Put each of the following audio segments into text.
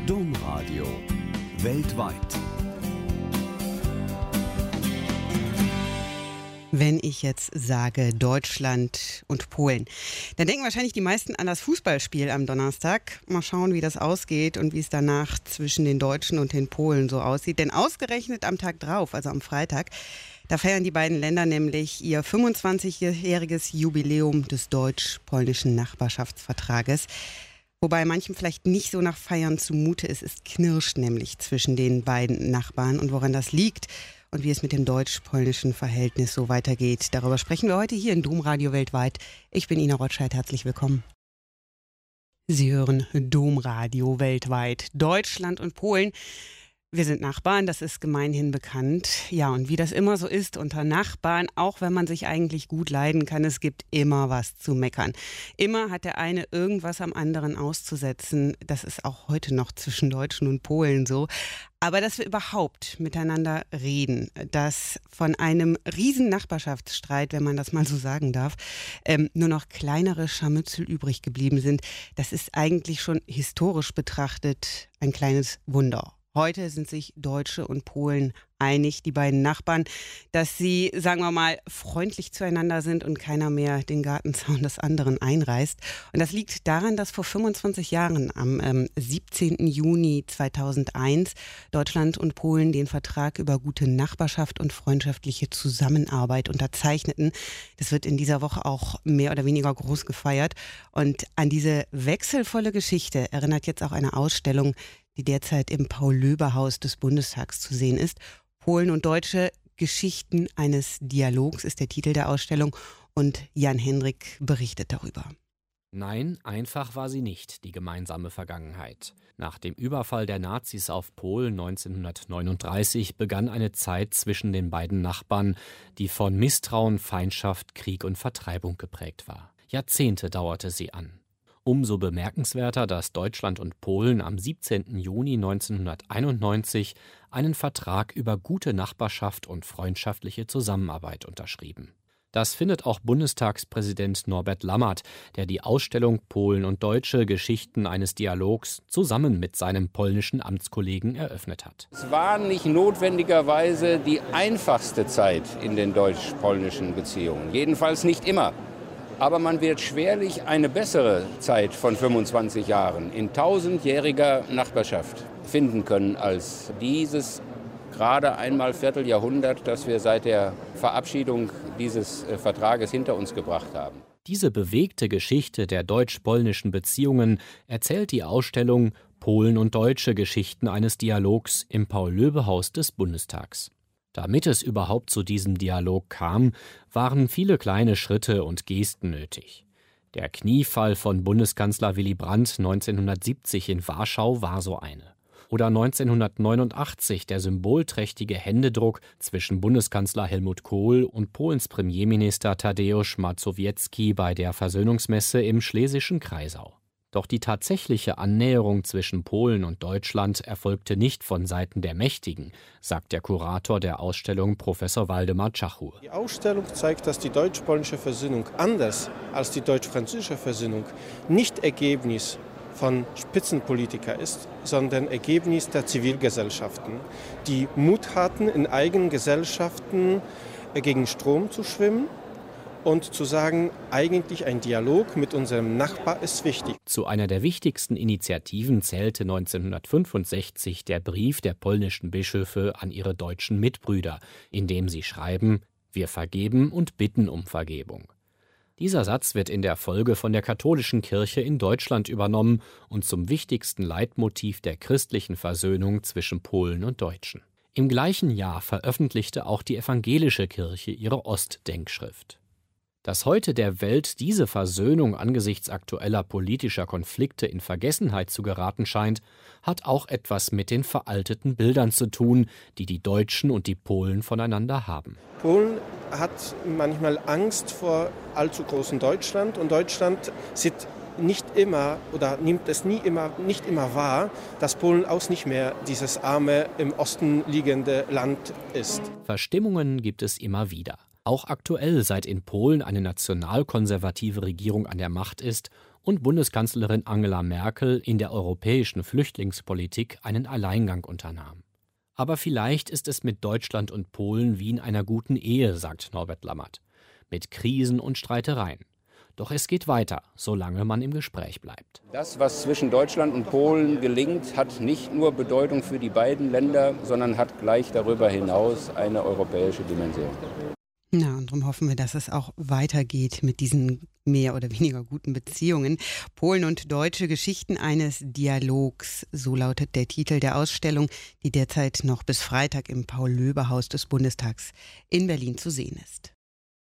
Domradio weltweit. Wenn ich jetzt sage Deutschland und Polen, dann denken wahrscheinlich die meisten an das Fußballspiel am Donnerstag. Mal schauen, wie das ausgeht und wie es danach zwischen den Deutschen und den Polen so aussieht. Denn ausgerechnet am Tag drauf, also am Freitag, da feiern die beiden Länder nämlich ihr 25-jähriges Jubiläum des deutsch-polnischen Nachbarschaftsvertrages. Wobei manchem vielleicht nicht so nach Feiern zumute ist. Es knirscht nämlich zwischen den beiden Nachbarn. Und woran das liegt und wie es mit dem deutsch-polnischen Verhältnis so weitergeht, darüber sprechen wir heute hier in Domradio weltweit. Ich bin Ina Rotscheid, herzlich willkommen. Sie hören Domradio weltweit. Deutschland und Polen. Wir sind Nachbarn, das ist gemeinhin bekannt. Ja, und wie das immer so ist unter Nachbarn, auch wenn man sich eigentlich gut leiden kann, es gibt immer was zu meckern. Immer hat der eine irgendwas am anderen auszusetzen. Das ist auch heute noch zwischen Deutschen und Polen so. Aber dass wir überhaupt miteinander reden, dass von einem riesen Nachbarschaftsstreit, wenn man das mal so sagen darf, nur noch kleinere Scharmützel übrig geblieben sind, das ist eigentlich schon historisch betrachtet ein kleines Wunder. Heute sind sich Deutsche und Polen einig, die beiden Nachbarn, dass sie, sagen wir mal, freundlich zueinander sind und keiner mehr den Gartenzaun des anderen einreißt. Und das liegt daran, dass vor 25 Jahren, am 17. Juni 2001, Deutschland und Polen den Vertrag über gute Nachbarschaft und freundschaftliche Zusammenarbeit unterzeichneten. Das wird in dieser Woche auch mehr oder weniger groß gefeiert. Und an diese wechselvolle Geschichte erinnert jetzt auch eine Ausstellung, die derzeit im Paul-Löbe-Haus des Bundestags zu sehen ist. Polen und Deutsche, Geschichten eines Dialogs ist der Titel der Ausstellung und Jan Henrik berichtet darüber. Nein, einfach war sie nicht, die gemeinsame Vergangenheit. Nach dem Überfall der Nazis auf Polen 1939 begann eine Zeit zwischen den beiden Nachbarn, die von Misstrauen, Feindschaft, Krieg und Vertreibung geprägt war. Jahrzehnte dauerte sie an. Umso bemerkenswerter, dass Deutschland und Polen am 17. Juni 1991 einen Vertrag über gute Nachbarschaft und freundschaftliche Zusammenarbeit unterschrieben. Das findet auch Bundestagspräsident Norbert Lammert, der die Ausstellung Polen und Deutsche, Geschichten eines Dialogs zusammen mit seinem polnischen Amtskollegen eröffnet hat. Es war nicht notwendigerweise die einfachste Zeit in den deutsch-polnischen Beziehungen, jedenfalls nicht immer. Aber man wird schwerlich eine bessere Zeit von 25 Jahren in 1000-jähriger Nachbarschaft finden können als dieses gerade einmal Vierteljahrhundert, das wir seit der Verabschiedung dieses Vertrages hinter uns gebracht haben. Diese bewegte Geschichte der deutsch-polnischen Beziehungen erzählt die Ausstellung Polen und Deutsche, Geschichten eines Dialogs im Paul-Löbe-Haus des Bundestags. Damit es überhaupt zu diesem Dialog kam, waren viele kleine Schritte und Gesten nötig. Der Kniefall von Bundeskanzler Willy Brandt 1970 in Warschau war so eine. Oder 1989 der symbolträchtige Händedruck zwischen Bundeskanzler Helmut Kohl und Polens Premierminister Tadeusz Mazowiecki bei der Versöhnungsmesse im Schlesischen Kreisau. Doch die tatsächliche Annäherung zwischen Polen und Deutschland erfolgte nicht von Seiten der Mächtigen, sagt der Kurator der Ausstellung Professor Waldemar Czachur. Die Ausstellung zeigt, dass die deutsch-polnische Versöhnung anders als die deutsch-französische Versöhnung nicht Ergebnis von Spitzenpolitikern ist, sondern Ergebnis der Zivilgesellschaften, die Mut hatten, in eigenen Gesellschaften gegen Strom zu schwimmen und zu sagen, eigentlich ein Dialog mit unserem Nachbar ist wichtig. Zu einer der wichtigsten Initiativen zählte 1965 der Brief der polnischen Bischöfe an ihre deutschen Mitbrüder, in dem sie schreiben: Wir vergeben und bitten um Vergebung. Dieser Satz wird in der Folge von der katholischen Kirche in Deutschland übernommen und zum wichtigsten Leitmotiv der christlichen Versöhnung zwischen Polen und Deutschen. Im gleichen Jahr veröffentlichte auch die evangelische Kirche ihre Ostdenkschrift. Dass heute der Welt diese Versöhnung angesichts aktueller politischer Konflikte in Vergessenheit zu geraten scheint, hat auch etwas mit den veralteten Bildern zu tun, die die Deutschen und die Polen voneinander haben. Polen hat manchmal Angst vor allzu großem Deutschland und Deutschland sieht nicht immer oder nimmt es nicht immer wahr, dass Polen auch nicht mehr dieses arme, im Osten liegende Land ist. Verstimmungen gibt es immer wieder. Auch aktuell, seit in Polen eine nationalkonservative Regierung an der Macht ist und Bundeskanzlerin Angela Merkel in der europäischen Flüchtlingspolitik einen Alleingang unternahm. Aber vielleicht ist es mit Deutschland und Polen wie in einer guten Ehe, sagt Norbert Lammert. Mit Krisen und Streitereien. Doch es geht weiter, solange man im Gespräch bleibt. Das, was zwischen Deutschland und Polen gelingt, hat nicht nur Bedeutung für die beiden Länder, sondern hat gleich darüber hinaus eine europäische Dimension. Ja, und darum hoffen wir, dass es auch weitergeht mit diesen mehr oder weniger guten Beziehungen. Polen und deutsche Geschichten eines Dialogs, so lautet der Titel der Ausstellung, die derzeit noch bis Freitag im Paul-Löbe-Haus des Bundestags in Berlin zu sehen ist.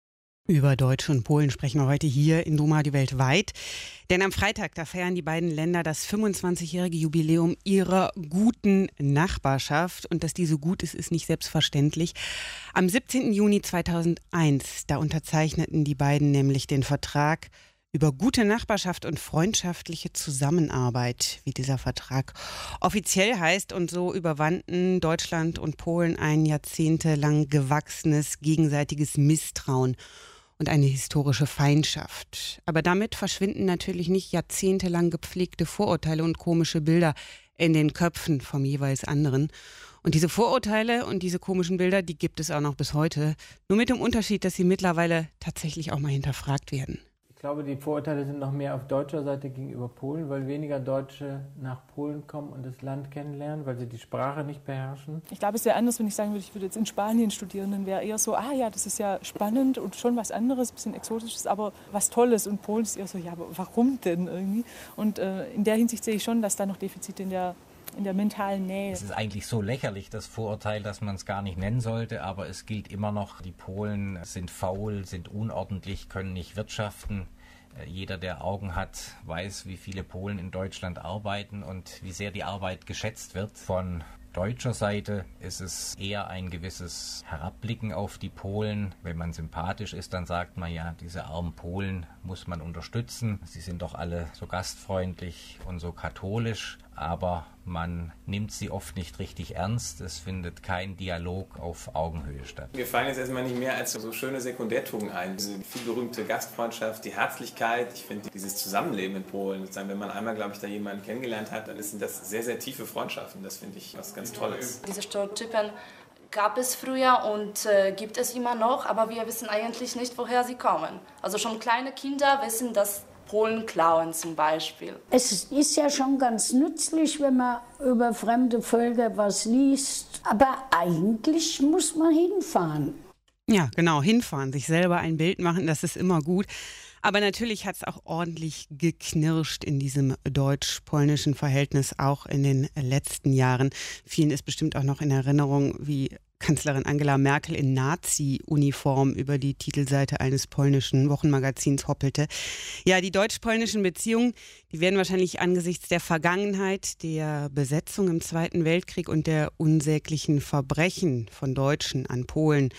Über Deutsche und Polen sprechen wir heute hier in Domradio weltweit. Denn am Freitag, da feiern die beiden Länder das 25-jährige Jubiläum ihrer guten Nachbarschaft. Und dass die so gut ist, ist nicht selbstverständlich. Am 17. Juni 2001, da unterzeichneten die beiden nämlich den Vertrag über gute Nachbarschaft und freundschaftliche Zusammenarbeit, wie dieser Vertrag offiziell heißt. Und so überwanden Deutschland und Polen ein jahrzehntelang gewachsenes gegenseitiges Misstrauen und eine historische Feindschaft. Aber damit verschwinden natürlich nicht jahrzehntelang gepflegte Vorurteile und komische Bilder in den Köpfen vom jeweils anderen. Und diese Vorurteile und diese komischen Bilder, die gibt es auch noch bis heute. Nur mit dem Unterschied, dass sie mittlerweile tatsächlich auch mal hinterfragt werden. Ich glaube, die Vorurteile sind noch mehr auf deutscher Seite gegenüber Polen, weil weniger Deutsche nach Polen kommen und das Land kennenlernen, weil sie die Sprache nicht beherrschen. Ich glaube, es wäre anders, wenn ich sagen würde, ich würde jetzt in Spanien studieren. Dann wäre eher so, ja, das ist ja spannend und schon was anderes, ein bisschen Exotisches, aber was Tolles. Und Polen ist eher so, ja, aber warum denn irgendwie? Und in der Hinsicht sehe ich schon, dass da noch Defizite in der mentalen Nähe. Es ist eigentlich so lächerlich, das Vorurteil, dass man es gar nicht nennen sollte, aber es gilt immer noch, die Polen sind faul, sind unordentlich, können nicht wirtschaften. Jeder, der Augen hat, weiß, wie viele Polen in Deutschland arbeiten und wie sehr die Arbeit geschätzt wird. Von deutscher Seite ist es eher ein gewisses Herabblicken auf die Polen. Wenn man sympathisch ist, dann sagt man ja, diese armen Polen muss man unterstützen. Sie sind doch alle so gastfreundlich und so katholisch, aber man nimmt sie oft nicht richtig ernst. Es findet kein Dialog auf Augenhöhe statt. Mir fallen jetzt erstmal nicht mehr als so schöne Sekundärtugenden ein. Diese viel berühmte Gastfreundschaft, die Herzlichkeit. Ich finde dieses Zusammenleben in Polen, wenn man einmal, glaube ich, da jemanden kennengelernt hat, dann sind das sehr, sehr tiefe Freundschaften. Das finde ich was ganz Tolles. Diese Stereotypen gab es früher und gibt es immer noch, aber wir wissen eigentlich nicht, woher sie kommen. Also schon kleine Kinder wissen, dass Polen klauen zum Beispiel. Es ist ja schon ganz nützlich, wenn man über fremde Völker was liest. Aber eigentlich muss man hinfahren. Ja, genau, hinfahren, sich selber ein Bild machen, das ist immer gut. Aber natürlich hat es auch ordentlich geknirscht in diesem deutsch-polnischen Verhältnis, auch in den letzten Jahren. Vielen ist bestimmt auch noch in Erinnerung, wie Kanzlerin Angela Merkel in Nazi-Uniform über die Titelseite eines polnischen Wochenmagazins hoppelte. Ja, die deutsch-polnischen Beziehungen, die werden wahrscheinlich angesichts der Vergangenheit, der Besetzung im Zweiten Weltkrieg und der unsäglichen Verbrechen von Deutschen an Polen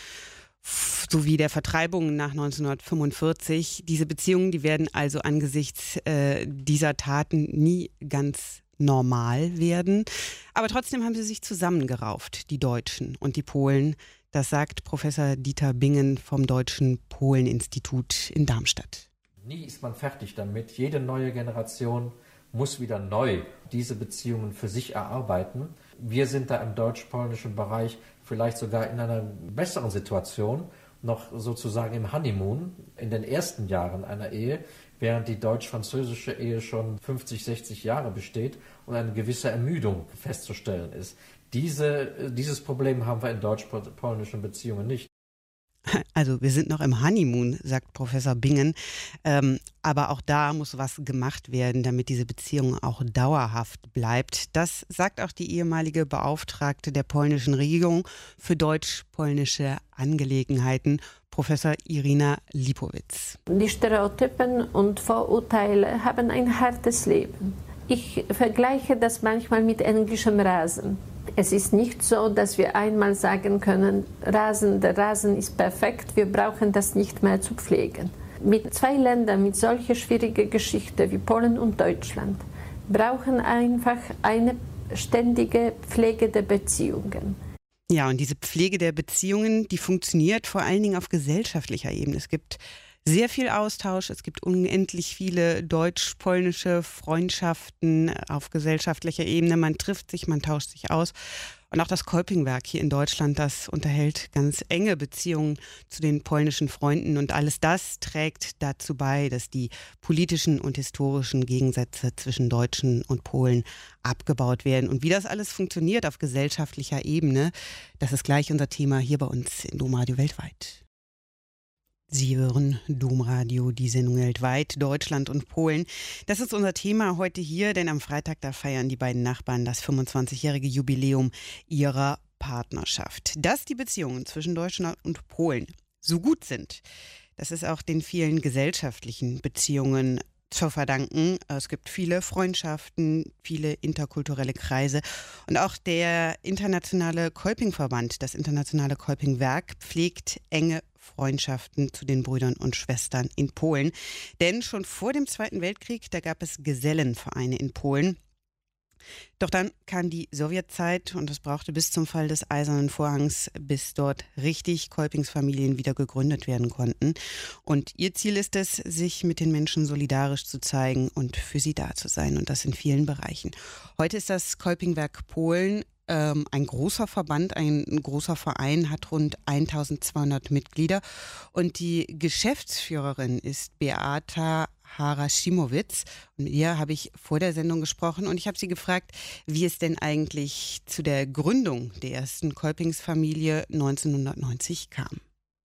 sowie der Vertreibung nach 1945, diese Beziehungen, die werden also angesichts dieser Taten nie ganz normal werden. Aber trotzdem haben sie sich zusammengerauft, die Deutschen und die Polen. Das sagt Professor Dieter Bingen vom Deutschen Polen-Institut in Darmstadt. Nie ist man fertig damit. Jede neue Generation muss wieder neu diese Beziehungen für sich erarbeiten. Wir sind da im deutsch-polnischen Bereich vielleicht sogar in einer besseren Situation, noch sozusagen im Honeymoon, in den ersten Jahren einer Ehe, während die deutsch-französische Ehe schon 50, 60 Jahre besteht und eine gewisse Ermüdung festzustellen ist. Dieses Problem haben wir in deutsch-polnischen Beziehungen nicht. Also wir sind noch im Honeymoon, sagt Professor Bingen. Aber auch da muss was gemacht werden, damit diese Beziehung auch dauerhaft bleibt. Das sagt auch die ehemalige Beauftragte der polnischen Regierung für deutsch-polnische Angelegenheiten, Professor Irina Lipowitz. Die Stereotypen und Vorurteile haben ein hartes Leben. Ich vergleiche das manchmal mit englischem Rasen. Es ist nicht so, dass wir einmal sagen können, der Rasen ist perfekt, wir brauchen das nicht mehr zu pflegen. Mit zwei Ländern mit solcher schwieriger Geschichte wie Polen und Deutschland brauchen einfach eine ständige Pflege der Beziehungen. Ja, und diese Pflege der Beziehungen, die funktioniert vor allen Dingen auf gesellschaftlicher Ebene. Es gibt sehr viel Austausch. Es gibt unendlich viele deutsch-polnische Freundschaften auf gesellschaftlicher Ebene. Man trifft sich, man tauscht sich aus. Und auch das Kolpingwerk hier in Deutschland, das unterhält ganz enge Beziehungen zu den polnischen Freunden. Und alles das trägt dazu bei, dass die politischen und historischen Gegensätze zwischen Deutschen und Polen abgebaut werden. Und wie das alles funktioniert auf gesellschaftlicher Ebene, das ist gleich unser Thema hier bei uns in Domradio Weltweit. Sie hören Domradio, die Sendung weltweit, Deutschland und Polen. Das ist unser Thema heute hier, denn am Freitag, da feiern die beiden Nachbarn das 25-jährige Jubiläum ihrer Partnerschaft. Dass die Beziehungen zwischen Deutschland und Polen so gut sind, das ist auch den vielen gesellschaftlichen Beziehungen zu verdanken. Es gibt viele Freundschaften, viele interkulturelle Kreise und auch der internationale Kolpingverband, das internationale Kolpingwerk, pflegt enge Freundschaften zu den Brüdern und Schwestern in Polen. Denn schon vor dem Zweiten Weltkrieg, da gab es Gesellenvereine in Polen. Doch dann kam die Sowjetzeit und es brauchte bis zum Fall des Eisernen Vorhangs, bis dort richtig Kolpingsfamilien wieder gegründet werden konnten. Und ihr Ziel ist es, sich mit den Menschen solidarisch zu zeigen und für sie da zu sein. Und das in vielen Bereichen. Heute ist das Kolpingwerk Polen ein großer Verband, ein großer Verein, hat rund 1200 Mitglieder. Und die Geschäftsführerin ist Beata Haraszimowicz. Und mit ihr habe ich vor der Sendung gesprochen und ich habe sie gefragt, wie es denn eigentlich zu der Gründung der ersten Kolpingsfamilie 1990 kam.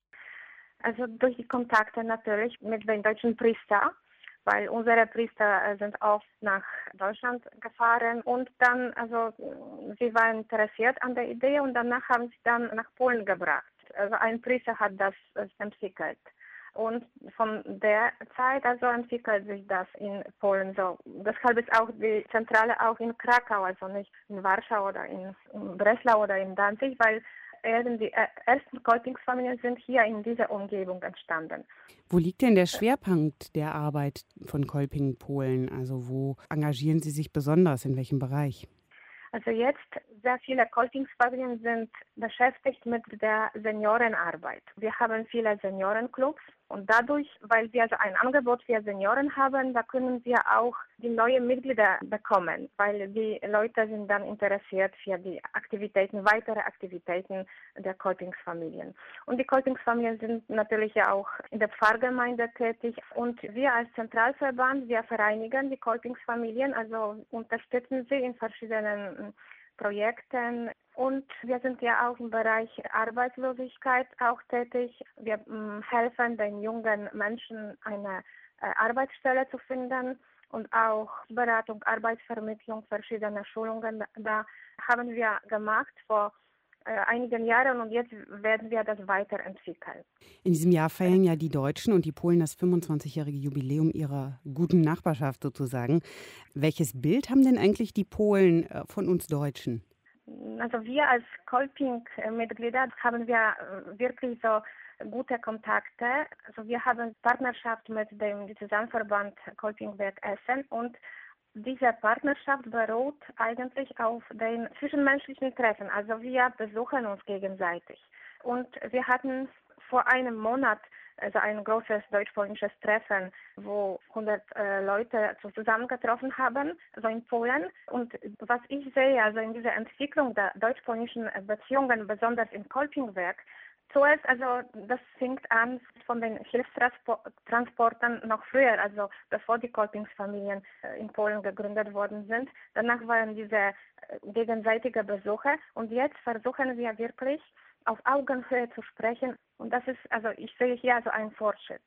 Also durch die Kontakte natürlich mit den deutschen Priestern, weil unsere Priester sind oft nach Deutschland gefahren und dann, also sie waren interessiert an der Idee und danach haben sie dann nach Polen gebracht. Also ein Priester hat das entwickelt. Und von der Zeit also entwickelt sich das in Polen so. Deshalb ist auch die Zentrale auch in Krakau, also nicht in Warschau oder in Breslau oder in Danzig, weil die ersten Kolpingsfamilien sind hier in dieser Umgebung entstanden. Wo liegt denn der Schwerpunkt der Arbeit von Kolping Polen? Also wo engagieren Sie sich besonders, in welchem Bereich? Also jetzt sehr viele Kolpingsfamilien sind beschäftigt mit der Seniorenarbeit. Wir haben viele Seniorenclubs und dadurch, weil wir also ein Angebot für Senioren haben, da können wir auch die neuen Mitglieder bekommen, weil die Leute sind dann interessiert für die Aktivitäten, weitere Aktivitäten der Kolpingsfamilien. Und die Kolpingsfamilien sind natürlich auch in der Pfarrgemeinde tätig und wir als Zentralverband, wir vereinigen die Kolpingsfamilien, also unterstützen sie in verschiedenen Projekten und wir sind ja auch im Bereich Arbeitslosigkeit auch tätig. Wir helfen den jungen Menschen, eine Arbeitsstelle zu finden und auch Beratung, Arbeitsvermittlung, verschiedene Schulungen. Da haben wir gemacht vor einigen Jahren und jetzt werden wir das weiterentwickeln. In diesem Jahr feiern ja die Deutschen und die Polen das 25-jährige Jubiläum ihrer guten Nachbarschaft sozusagen. Welches Bild haben denn eigentlich die Polen von uns Deutschen? Also wir als Kolping-Mitglieder haben wir wirklich so gute Kontakte. Also wir haben Partnerschaft mit dem Zusammenverband Kolpingwerk Essen und diese Partnerschaft beruht eigentlich auf den zwischenmenschlichen Treffen. Also wir besuchen uns gegenseitig. Und wir hatten vor einem Monat also ein großes deutsch-polnisches Treffen, wo 100 Leute zusammengetroffen haben, also in Polen. Und was ich sehe, also in dieser Entwicklung der deutsch-polnischen Beziehungen, besonders im Kolpingwerk, zuerst, also das fängt an von den Hilfstransporten noch früher, also bevor die Kolpingsfamilien in Polen gegründet worden sind. Danach waren diese gegenseitige Besuche und jetzt versuchen wir wirklich auf Augenhöhe zu sprechen und das ist, also ich sehe hier also einen Fortschritt.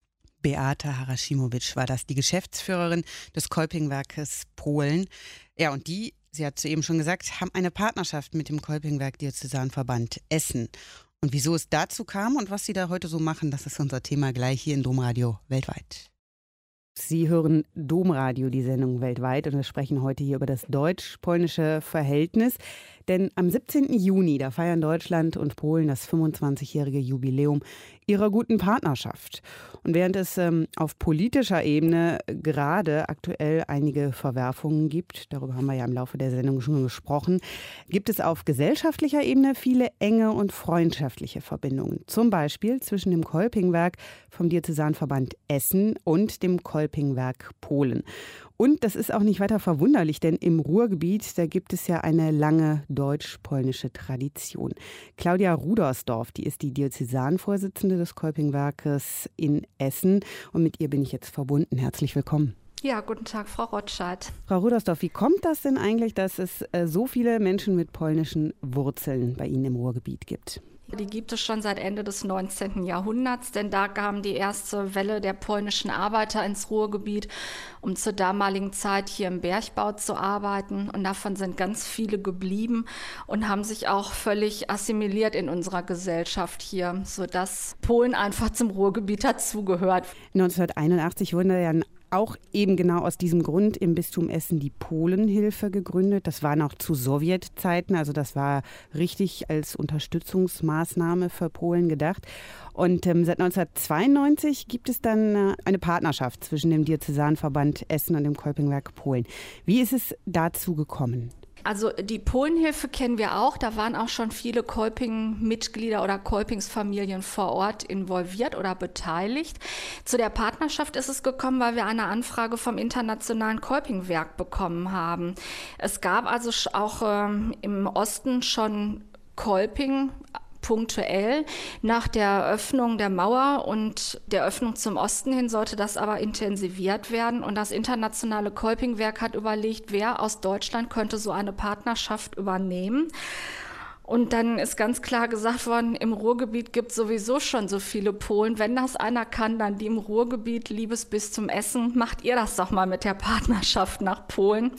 Beata Haraszimowicz war das, die Geschäftsführerin des Kolpingwerkes Polen. Ja, und die, sie hat eben schon gesagt, haben eine Partnerschaft mit dem Kolpingwerk Diözesanverband Essen. Und wieso es dazu kam und was sie da heute so machen, das ist unser Thema gleich hier in Domradio Weltweit. Sie hören Domradio, die Sendung weltweit, und wir sprechen heute hier über das deutsch-polnische Verhältnis. Denn am 17. Juni, da feiern Deutschland und Polen das 25-jährige Jubiläum ihrer guten Partnerschaft. Und während es auf politischer Ebene gerade aktuell einige Verwerfungen gibt, darüber haben wir ja im Laufe der Sendung schon gesprochen, gibt es auf gesellschaftlicher Ebene viele enge und freundschaftliche Verbindungen. Zum Beispiel zwischen dem Kolpingwerk vom Diözesanverband Essen und dem Kolpingwerk Polen. Und das ist auch nicht weiter verwunderlich, denn im Ruhrgebiet, da gibt es ja eine lange deutsch-polnische Tradition. Claudia Rudersdorf, die ist die Diözesanvorsitzende des Kolpingwerkes in Essen. Und mit ihr bin ich jetzt verbunden. Herzlich willkommen. Ja, guten Tag, Frau Rotschat. Frau Rudersdorf, wie kommt das denn eigentlich, dass es so viele Menschen mit polnischen Wurzeln bei Ihnen im Ruhrgebiet gibt? Die gibt es schon seit Ende des 19. Jahrhunderts, denn da kam die erste Welle der polnischen Arbeiter ins Ruhrgebiet, um zur damaligen Zeit hier im Bergbau zu arbeiten. Und davon sind ganz viele geblieben und haben sich auch völlig assimiliert in unserer Gesellschaft hier, sodass Polen einfach zum Ruhrgebiet dazugehört. 1981 wurden ja auch eben genau aus diesem Grund im Bistum Essen die Polenhilfe gegründet. Das war noch zu Sowjetzeiten, also das war richtig als Unterstützungsmaßnahme für Polen gedacht. Und seit 1992 gibt es dann eine Partnerschaft zwischen dem Diözesanverband Essen und dem Kolpingwerk Polen. Wie ist es dazu gekommen? Also die Polenhilfe kennen wir auch. Da waren auch schon viele Kolping-Mitglieder oder Kolpingsfamilien vor Ort involviert oder beteiligt. Zu der Partnerschaft ist es gekommen, weil wir eine Anfrage vom Internationalen Kolpingwerk bekommen haben. Es gab also auch im Osten schon Kolping punktuell. Nach der Eröffnung der Mauer und der Öffnung zum Osten hin sollte das aber intensiviert werden. Und das Internationale Kolpingwerk hat überlegt, wer aus Deutschland könnte so eine Partnerschaft übernehmen. Und dann ist ganz klar gesagt worden, im Ruhrgebiet gibt es sowieso schon so viele Polen. Wenn das einer kann, dann die im Ruhrgebiet, liebes bis zum Essen, macht ihr das doch mal mit der Partnerschaft nach Polen.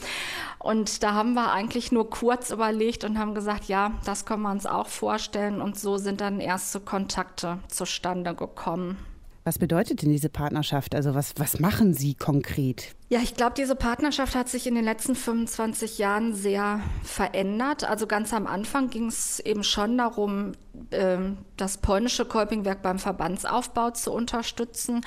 Und da haben wir eigentlich nur kurz überlegt und haben gesagt, ja, das können wir uns auch vorstellen. Und so sind dann erste Kontakte zustande gekommen. Was bedeutet denn diese Partnerschaft? Also was machen Sie konkret? Ja, ich glaube, diese Partnerschaft hat sich in den letzten 25 Jahren sehr verändert. Also ganz am Anfang ging es eben schon darum, das polnische Kolpingwerk beim Verbandsaufbau zu unterstützen,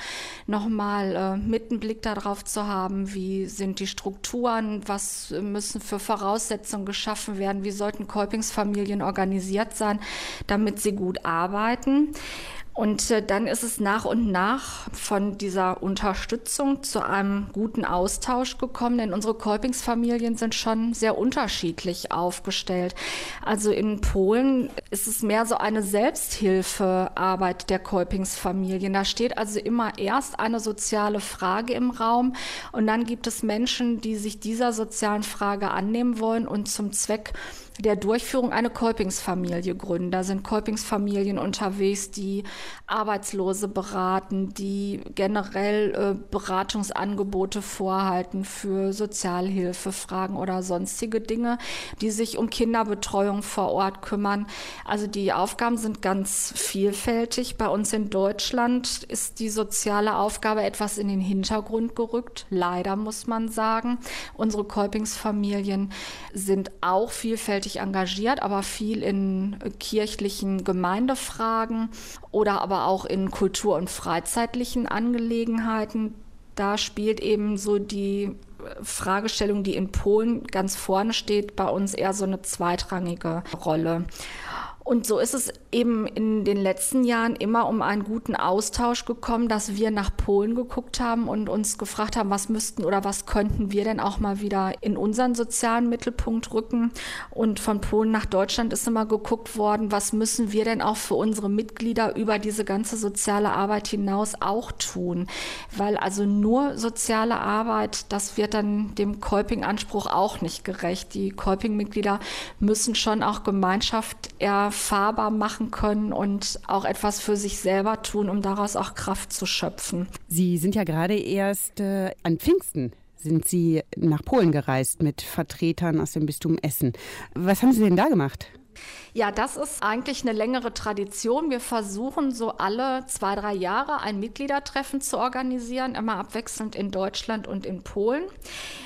nochmal mit einen Blick darauf zu haben, wie sind die Strukturen, was müssen für Voraussetzungen geschaffen werden, wie sollten Kolpingsfamilien organisiert sein, damit sie gut arbeiten. Und dann ist es nach und nach von dieser Unterstützung zu einem guten Austausch gekommen, denn unsere Kolpingsfamilien sind schon sehr unterschiedlich aufgestellt. Also in Polen ist es mehr so eine Selbsthilfearbeit der Kolpingsfamilien. Da steht also immer erst eine soziale Frage im Raum und dann gibt es Menschen, die sich dieser sozialen Frage annehmen wollen und zum Zweck der Durchführung eine Kolpingsfamilie gründen. Da sind Kolpingsfamilien unterwegs, die Arbeitslose beraten, die generell Beratungsangebote vorhalten für Sozialhilfefragen oder sonstige Dinge, die sich um Kinderbetreuung vor Ort kümmern. Also die Aufgaben sind ganz vielfältig. Bei uns in Deutschland ist die soziale Aufgabe etwas in den Hintergrund gerückt. Leider muss man sagen. Unsere Kolpingsfamilien sind auch vielfältig engagiert, aber viel in kirchlichen Gemeindefragen oder aber auch in kultur- und freizeitlichen Angelegenheiten. Da spielt eben so die Fragestellung, die in Polen ganz vorne steht, bei uns eher so eine zweitrangige Rolle. Und so ist es eben in den letzten Jahren immer um einen guten Austausch gekommen, dass wir nach Polen geguckt haben und uns gefragt haben, was müssten oder was könnten wir denn auch mal wieder in unseren sozialen Mittelpunkt rücken. Und von Polen nach Deutschland ist immer geguckt worden, was müssen wir denn auch für unsere Mitglieder über diese ganze soziale Arbeit hinaus auch tun. Weil also nur soziale Arbeit, das wird dann dem Kolping-Anspruch auch nicht gerecht. Die Kolping-Mitglieder müssen schon auch Gemeinschaft erfahrbar machen können und auch etwas für sich selber tun, um daraus auch Kraft zu schöpfen. Sie sind ja gerade erst an Pfingsten sind Sie nach Polen gereist mit Vertretern aus dem Bistum Essen. Was haben Sie denn da gemacht? Ja, das ist eigentlich eine längere Tradition. Wir versuchen so alle 2-3 Jahre ein Mitgliedertreffen zu organisieren, immer abwechselnd in Deutschland und in Polen.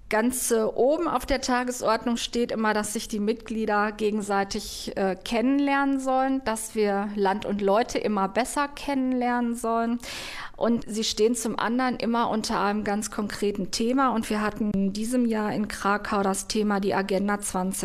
Ganz oben auf der Tagesordnung steht immer, dass sich die Mitglieder gegenseitig kennenlernen sollen, dass wir Land und Leute immer besser kennenlernen sollen. Und sie stehen zum anderen immer unter einem ganz konkreten Thema. Und wir hatten in diesem Jahr in Krakau das Thema die Agenda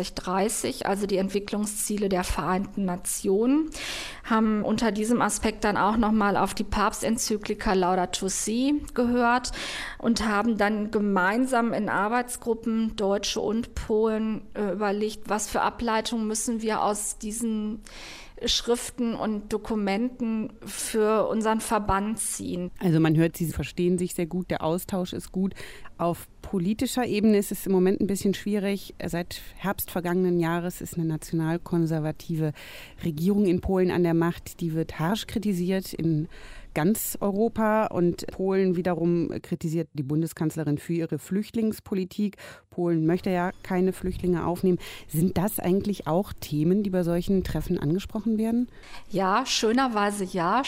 2030, also die Entwicklungsziele der Vereinten Nationen, haben unter diesem Aspekt dann auch nochmal auf die Papstenzyklika Laudato Si gehört und haben dann gemeinsam in Arbeitsgruppen, Deutsche und Polen, überlegt, was für Ableitungen müssen wir aus diesen Schriften und Dokumenten für unseren Verband ziehen. Also man hört, Sie verstehen sich sehr gut, der Austausch ist gut. Auf politischer Ebene ist es im Moment ein bisschen schwierig. Seit Herbst vergangenen Jahres ist eine nationalkonservative Regierung in Polen an der Macht. Die wird harsch kritisiert in ganz Europa und Polen wiederum kritisiert die Bundeskanzlerin für ihre Flüchtlingspolitik. Polen möchte ja keine Flüchtlinge aufnehmen. Sind das eigentlich auch Themen, die bei solchen Treffen angesprochen werden? Ja, schönerweise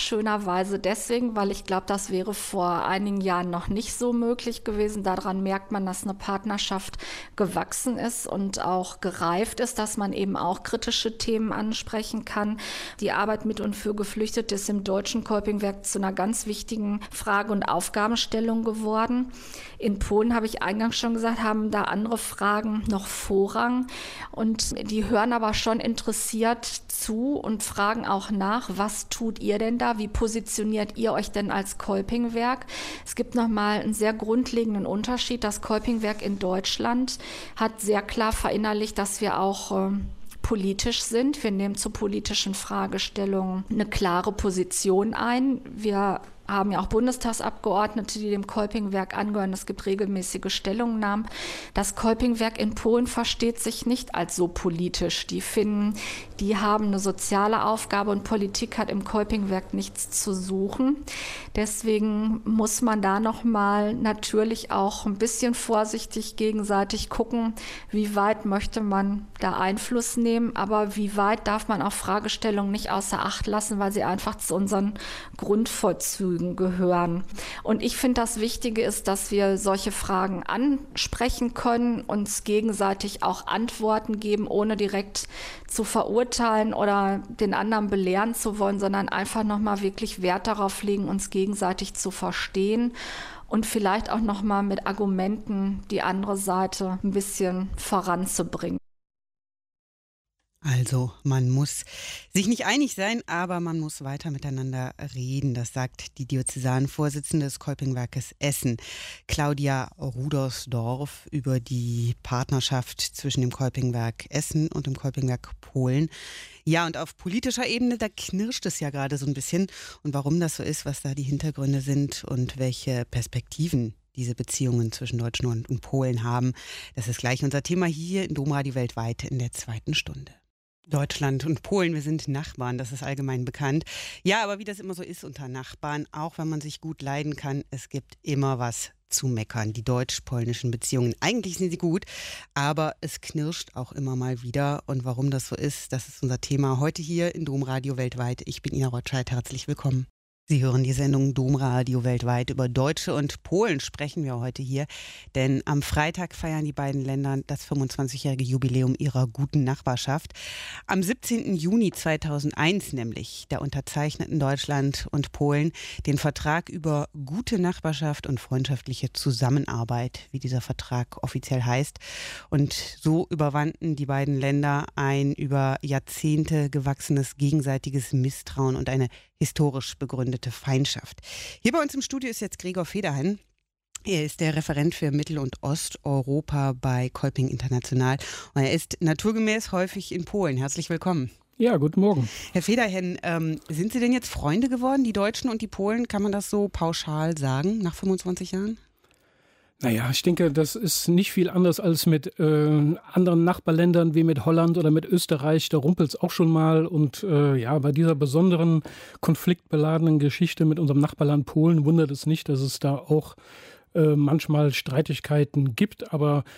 deswegen, weil ich glaube, das wäre vor einigen Jahren noch nicht so möglich gewesen. Daran merkt man, dass eine Partnerschaft gewachsen ist und auch gereift ist, dass man eben auch kritische Themen ansprechen kann. Die Arbeit mit und für Geflüchtete ist im deutschen Kolpingwerk zu einer ganz wichtigen Frage- und Aufgabenstellung geworden. In Polen, habe ich eingangs schon gesagt, haben da andere Fragen noch Vorrang und die hören aber schon interessiert zu und fragen auch nach, was tut ihr denn da? Wie positioniert ihr euch denn als Kolpingwerk? Es gibt nochmal einen sehr grundlegenden Unterschied. Das Kolpingwerk in Deutschland hat sehr klar verinnerlicht, dass wir auch politisch sind. Wir nehmen zu politischen Fragestellungen eine klare Position ein. Wir haben ja auch Bundestagsabgeordnete, die dem Kolpingwerk angehören. Es gibt regelmäßige Stellungnahmen. Das Kolpingwerk in Polen versteht sich nicht als so politisch. Die finden, die haben eine soziale Aufgabe und Politik hat im Kolpingwerk nichts zu suchen. Deswegen muss man da nochmal natürlich auch ein bisschen vorsichtig gegenseitig gucken, wie weit möchte man da Einfluss nehmen, aber wie weit darf man auch Fragestellungen nicht außer Acht lassen, weil sie einfach zu unseren Grundvollzügen gehören. Und ich finde, das Wichtige ist, dass wir solche Fragen ansprechen können, uns gegenseitig auch Antworten geben, ohne direkt zu verurteilen oder den anderen belehren zu wollen, sondern einfach nochmal wirklich Wert darauf legen, uns gegenseitig zu verstehen und vielleicht auch nochmal mit Argumenten die andere Seite ein bisschen voranzubringen. Also man muss sich nicht einig sein, aber man muss weiter miteinander reden. Das sagt die Diözesanvorsitzende des Kolpingwerkes Essen, Claudia Rudersdorf, über die Partnerschaft zwischen dem Kolpingwerk Essen und dem Kolpingwerk Polen. Ja, und auf politischer Ebene, da knirscht es ja gerade so ein bisschen. Und warum das so ist, was da die Hintergründe sind und welche Perspektiven diese Beziehungen zwischen Deutschland und Polen haben, das ist gleich unser Thema hier in Domradio weltweit in der 2. Stunde. Deutschland und Polen, wir sind Nachbarn, das ist allgemein bekannt. Ja, aber wie das immer so ist unter Nachbarn, auch wenn man sich gut leiden kann, es gibt immer was zu meckern. Die deutsch-polnischen Beziehungen, eigentlich sind sie gut, aber es knirscht auch immer mal wieder. Und warum das so ist, das ist unser Thema heute hier in Domradio weltweit. Ich bin Ina Rotscheid, herzlich willkommen. Sie hören die Sendung Domradio weltweit. Über Deutsche und Polen sprechen wir heute hier, denn am Freitag feiern die beiden Länder das 25-jährige Jubiläum ihrer guten Nachbarschaft. Am 17. Juni 2001 nämlich, da unterzeichneten Deutschland und Polen den Vertrag über gute Nachbarschaft und freundschaftliche Zusammenarbeit, wie dieser Vertrag offiziell heißt. Und so überwanden die beiden Länder ein über Jahrzehnte gewachsenes gegenseitiges Misstrauen und eine historisch begründete Feindschaft. Hier bei uns im Studio ist jetzt Gregor Federhen. Er ist der Referent für Mittel- und Osteuropa bei Kolping International. Und er ist naturgemäß häufig in Polen. Herzlich willkommen. Ja, guten Morgen. Herr Federhen, sind Sie denn jetzt Freunde geworden, die Deutschen und die Polen? Kann man das so pauschal sagen, nach 25 Jahren? Naja, ich denke, das ist nicht viel anders als mit anderen Nachbarländern wie mit Holland oder mit Österreich. Da rumpelt es auch schon mal. Und bei dieser besonderen konfliktbeladenen Geschichte mit unserem Nachbarland Polen wundert es nicht, dass es da auch manchmal Streitigkeiten gibt. Aber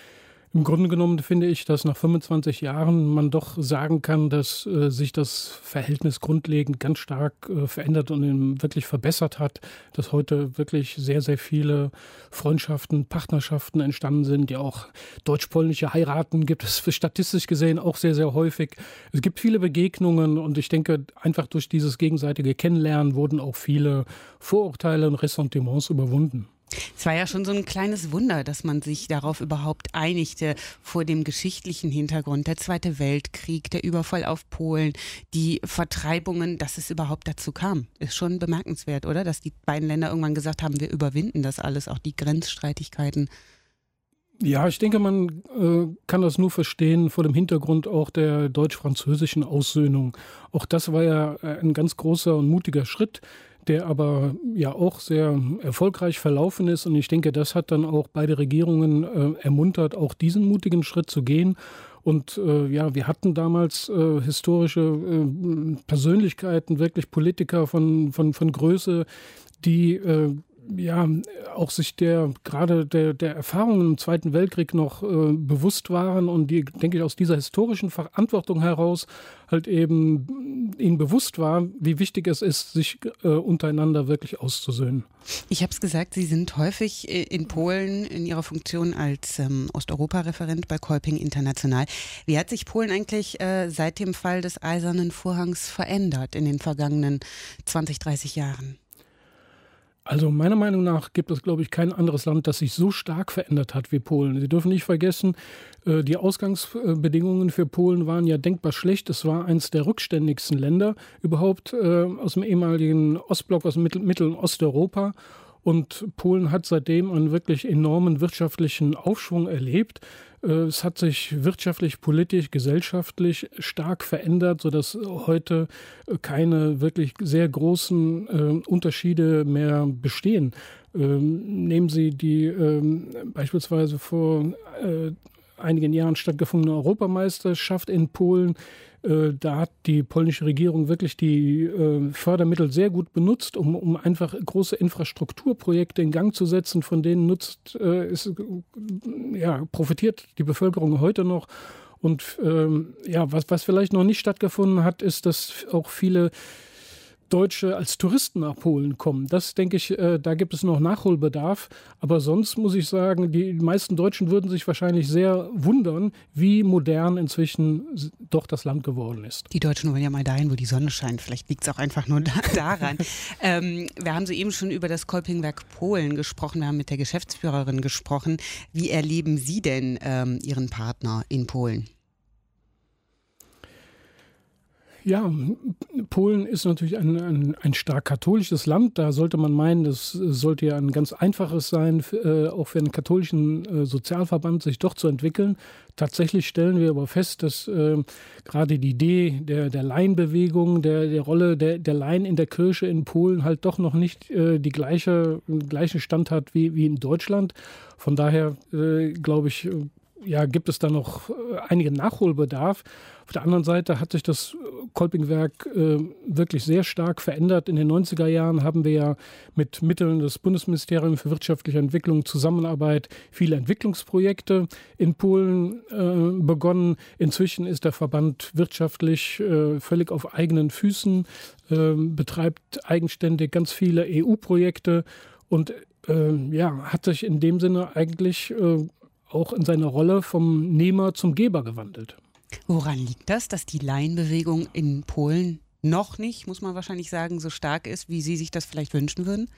Im Grunde genommen finde ich, dass nach 25 Jahren man doch sagen kann, dass sich das Verhältnis grundlegend ganz stark verändert und wirklich verbessert hat, dass heute wirklich sehr, sehr viele Freundschaften, Partnerschaften entstanden sind, ja auch deutsch-polnische Heiraten gibt es statistisch gesehen auch sehr, sehr häufig. Es gibt viele Begegnungen und ich denke, einfach durch dieses gegenseitige Kennenlernen wurden auch viele Vorurteile und Ressentiments überwunden. Es war ja schon so ein kleines Wunder, dass man sich darauf überhaupt einigte vor dem geschichtlichen Hintergrund. Der Zweite Weltkrieg, der Überfall auf Polen, die Vertreibungen, dass es überhaupt dazu kam. Ist schon bemerkenswert, oder? Dass die beiden Länder irgendwann gesagt haben, wir überwinden das alles, auch die Grenzstreitigkeiten. Ja, ich denke, man kann das nur verstehen vor dem Hintergrund auch der deutsch-französischen Aussöhnung. Auch das war ja ein ganz großer und mutiger Schritt, der aber ja auch sehr erfolgreich verlaufen ist. Und ich denke, das hat dann auch beide Regierungen ermuntert, auch diesen mutigen Schritt zu gehen. Und wir hatten damals historische Persönlichkeiten, wirklich Politiker von Größe, die auch sich gerade der Erfahrungen im Zweiten Weltkrieg noch bewusst waren und die, denke ich, aus dieser historischen Verantwortung heraus halt eben ihnen bewusst war, wie wichtig es ist, sich untereinander wirklich auszusöhnen. Ich habe es gesagt, Sie sind häufig in Polen in Ihrer Funktion als Osteuropa-Referent bei Kolping International. Wie hat sich Polen eigentlich seit dem Fall des Eisernen Vorhangs verändert in den vergangenen 20, 30 Jahren? Also meiner Meinung nach gibt es, glaube ich, kein anderes Land, das sich so stark verändert hat wie Polen. Sie dürfen nicht vergessen, die Ausgangsbedingungen für Polen waren ja denkbar schlecht. Es war eines der rückständigsten Länder überhaupt aus dem ehemaligen Ostblock, aus Mittel- und Osteuropa. Und Polen hat seitdem einen wirklich enormen wirtschaftlichen Aufschwung erlebt. Es hat sich wirtschaftlich, politisch, gesellschaftlich stark verändert, sodass heute keine wirklich sehr großen Unterschiede mehr bestehen. Nehmen Sie die beispielsweise vor einigen Jahren stattgefundene Europameisterschaft in Polen. Da hat die polnische Regierung wirklich die Fördermittel sehr gut benutzt, um einfach große Infrastrukturprojekte in Gang zu setzen, von denen profitiert die Bevölkerung heute noch. Und was vielleicht noch nicht stattgefunden hat, ist, dass auch viele Deutsche als Touristen nach Polen kommen. Das, denke ich, da gibt es noch Nachholbedarf. Aber sonst muss ich sagen, die meisten Deutschen würden sich wahrscheinlich sehr wundern, wie modern inzwischen doch das Land geworden ist. Die Deutschen wollen ja mal dahin, wo die Sonne scheint. Vielleicht liegt es auch einfach nur daran. Wir haben soeben schon über das Kolpingwerk Polen gesprochen. Wir haben mit der Geschäftsführerin gesprochen. Wie erleben Sie denn Ihren Partner in Polen? Ja, Polen ist natürlich ein stark katholisches Land. Da sollte man meinen, das sollte ja ein ganz einfaches sein, auch für einen katholischen Sozialverband sich doch zu entwickeln. Tatsächlich stellen wir aber fest, dass gerade die Idee der Laienbewegung, der Rolle der Laien in der Kirche in Polen halt doch noch nicht die gleiche Stand hat wie in Deutschland. Von daher glaube ich, gibt es da noch einigen Nachholbedarf. Auf der anderen Seite hat sich das Kolpingwerk wirklich sehr stark verändert. In den 90er Jahren haben wir ja mit Mitteln des Bundesministeriums für wirtschaftliche Entwicklung, Zusammenarbeit viele Entwicklungsprojekte in Polen begonnen. Inzwischen ist der Verband wirtschaftlich völlig auf eigenen Füßen, betreibt eigenständig ganz viele EU-Projekte und hat sich in dem Sinne eigentlich auch in seiner Rolle vom Nehmer zum Geber gewandelt. Woran liegt das, dass die Laienbewegung in Polen noch nicht, muss man wahrscheinlich sagen, so stark ist, wie Sie sich das vielleicht wünschen würden?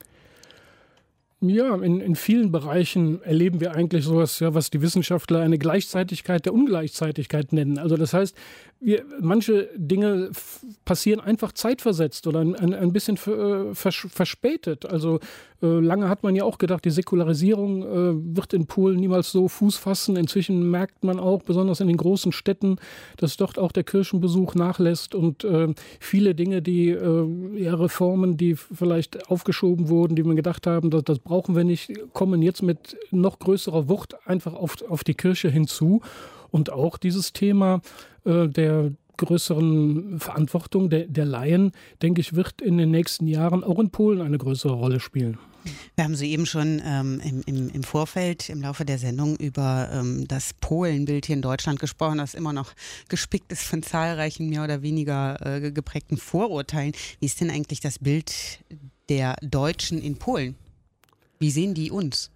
Ja, in vielen Bereichen erleben wir eigentlich sowas, was die Wissenschaftler eine Gleichzeitigkeit der Ungleichzeitigkeit nennen. Also das heißt, manche Dinge passieren einfach zeitversetzt oder ein bisschen verspätet. Also lange hat man ja auch gedacht, die Säkularisierung wird in Polen niemals so Fuß fassen. Inzwischen merkt man auch, besonders in den großen Städten, dass dort auch der Kirchenbesuch nachlässt und viele Dinge, Reformen, die vielleicht aufgeschoben wurden, die man gedacht haben, das brauchen wir nicht, kommen jetzt mit noch größerer Wucht einfach auf die Kirche hinzu. Und auch dieses Thema der größeren Verantwortung der Laien, denke ich, wird in den nächsten Jahren auch in Polen eine größere Rolle spielen. Wir haben soeben schon im Vorfeld, im Laufe der Sendung über das Polenbild hier in Deutschland gesprochen, das immer noch gespickt ist von zahlreichen mehr oder weniger geprägten Vorurteilen. Wie ist denn eigentlich das Bild der Deutschen in Polen? Wie sehen die uns?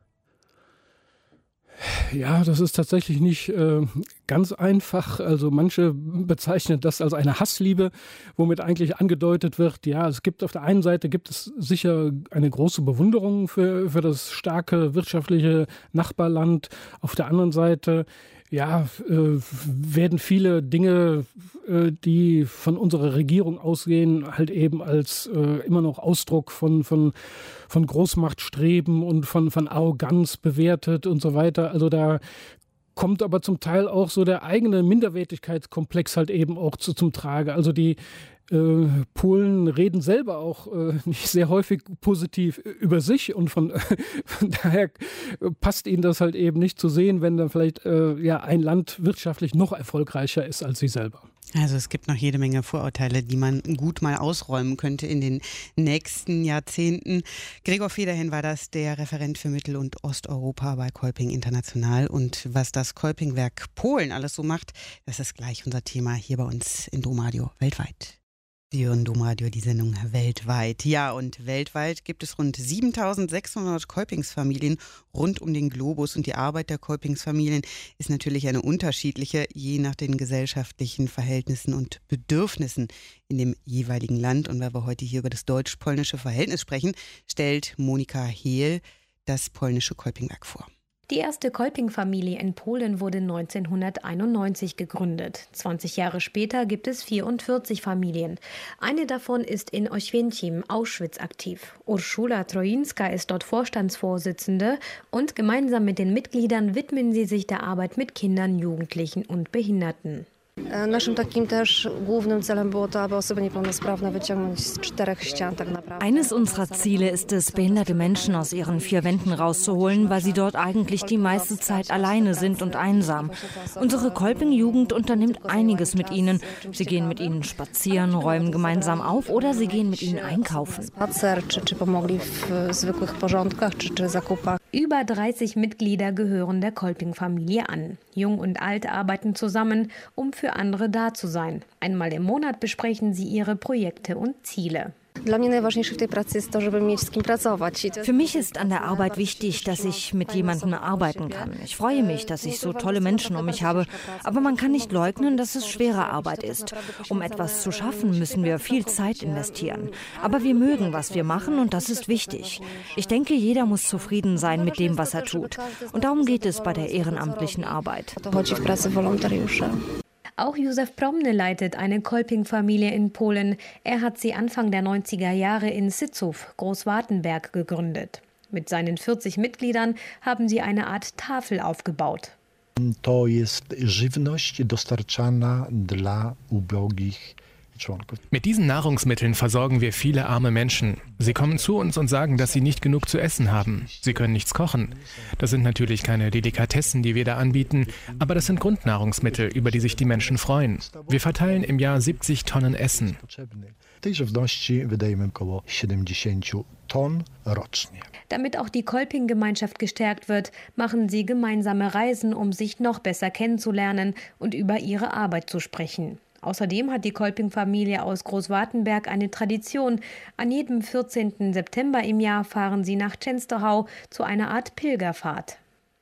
Ja, das ist tatsächlich nicht ganz einfach. Also manche bezeichnen das als eine Hassliebe, womit eigentlich angedeutet wird, ja, es gibt auf der einen Seite gibt es sicher eine große Bewunderung für das starke wirtschaftliche Nachbarland. Auf der anderen Seite werden viele Dinge, die von unserer Regierung ausgehen, halt eben als immer noch Ausdruck von Großmachtstreben und von Arroganz bewertet und so weiter. Also da kommt aber zum Teil auch so der eigene Minderwertigkeitskomplex halt eben auch zum Trage. Also die Polen reden selber auch nicht sehr häufig positiv über sich und von daher passt ihnen das halt eben nicht zu sehen, wenn dann vielleicht ein Land wirtschaftlich noch erfolgreicher ist als sie selber. Also es gibt noch jede Menge Vorurteile, die man gut mal ausräumen könnte in den nächsten Jahrzehnten. Gregor Federhen war das, der Referent für Mittel- und Osteuropa bei Kolping International. Und was das Kolpingwerk Polen alles so macht, das ist gleich unser Thema hier bei uns in Domradio weltweit. Sie hören Domradio, die Sendung weltweit. Ja, und weltweit gibt es rund 7.600 Kolpingsfamilien rund um den Globus. Und die Arbeit der Kolpingsfamilien ist natürlich eine unterschiedliche, je nach den gesellschaftlichen Verhältnissen und Bedürfnissen in dem jeweiligen Land. Und weil wir heute hier über das deutsch-polnische Verhältnis sprechen, stellt Monika Hehl das polnische Kolpingwerk vor. Die erste Kolping-Familie in Polen wurde 1991 gegründet. 20 Jahre später gibt es 44 Familien. Eine davon ist in Oświęcim, Auschwitz, aktiv. Urszula Troińska ist dort Vorstandsvorsitzende und gemeinsam mit den Mitgliedern widmen sie sich der Arbeit mit Kindern, Jugendlichen und Behinderten. Naszym takim też głównym celem było to, aby osoby niepełnosprawne wyciągnąć z 4 ścian tak naprawdę. Eines unserer Ziele ist es, behinderte Menschen aus ihren 4 Wänden rauszuholen, weil sie dort eigentlich die meiste Zeit alleine sind und einsam. Unsere Kolping-Jugend unternimmt einiges mit ihnen. Sie gehen mit ihnen spazieren, räumen gemeinsam auf oder sie gehen mit ihnen einkaufen. Czy pomogli w zwykłych porządkach czy zakupach. Über 30 Mitglieder gehören der Kolping-Familie an. Jung und Alt arbeiten zusammen, um für andere da zu sein. Einmal im Monat besprechen sie ihre Projekte und Ziele. Für mich ist an der Arbeit wichtig, dass ich mit jemandem arbeiten kann. Ich freue mich, dass ich so tolle Menschen um mich habe. Aber man kann nicht leugnen, dass es schwere Arbeit ist. Um etwas zu schaffen, müssen wir viel Zeit investieren. Aber wir mögen, was wir machen, und das ist wichtig. Ich denke, jeder muss zufrieden sein mit dem, was er tut. Und darum geht es bei der ehrenamtlichen Arbeit. Auch Józef Promny leitet eine Kolping-Familie in Polen. Er hat sie Anfang der 90er Jahre in Syców, Großwartenberg, gegründet. Mit seinen 40 Mitgliedern haben sie eine Art Tafel aufgebaut. To jest żywność dostarczana dla ubogich. Mit diesen Nahrungsmitteln versorgen wir viele arme Menschen. Sie kommen zu uns und sagen, dass sie nicht genug zu essen haben. Sie können nichts kochen. Das sind natürlich keine Delikatessen, die wir da anbieten, aber das sind Grundnahrungsmittel, über die sich die Menschen freuen. Wir verteilen im Jahr 70 Tonnen Essen. Damit auch die Kolping-Gemeinschaft gestärkt wird, machen sie gemeinsame Reisen, um sich noch besser kennenzulernen und über ihre Arbeit zu sprechen. Außerdem hat die Kolping-Familie aus Großwartenberg eine Tradition. An jedem 14. September im Jahr fahren sie nach Częstochow zu einer Art Pilgerfahrt.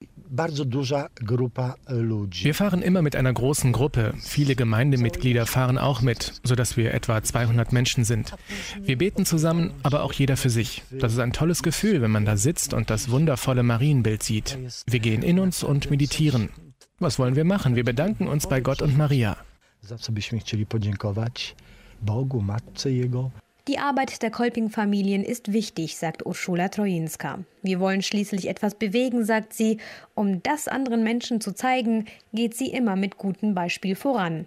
Wir fahren immer mit einer großen Gruppe. Viele Gemeindemitglieder fahren auch mit, sodass wir etwa 200 Menschen sind. Wir beten zusammen, aber auch jeder für sich. Das ist ein tolles Gefühl, wenn man da sitzt und das wundervolle Marienbild sieht. Wir gehen in uns und meditieren. Was wollen wir machen? Wir bedanken uns bei Gott und Maria. Die Arbeit der Kolping-Familien ist wichtig, sagt Urszula Troińska. Wir wollen schließlich etwas bewegen, sagt sie. Um das anderen Menschen zu zeigen, geht sie immer mit gutem Beispiel voran.